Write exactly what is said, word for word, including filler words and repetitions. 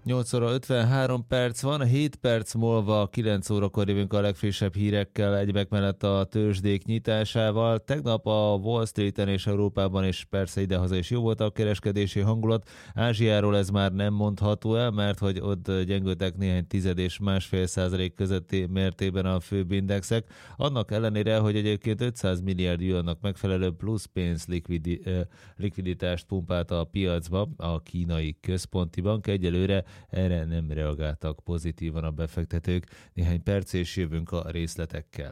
nyolc óra ötvenhárom perc van, hét perc múlva kilenc órakor jövünk a legfrissebb hírekkel egyebek mellett a tőzsdék nyitásával. Tegnap a Wall Streeten és Európában és persze idehaza is jó volt a kereskedési hangulat. Ázsiáról ez már nem mondható el, mert hogy ott gyengültek néhány tized és másfél százalék közötti mértében a főbb indexek. Annak ellenére, hogy egyébként ötszáz milliárd yuannak megfelelő plusz pénz likvidi, likviditást pumpált a piacba a kínai központi bank. Egyelőre erre nem reagáltak pozitívan a befektetők. Néhány perc és jövünk a részletekkel.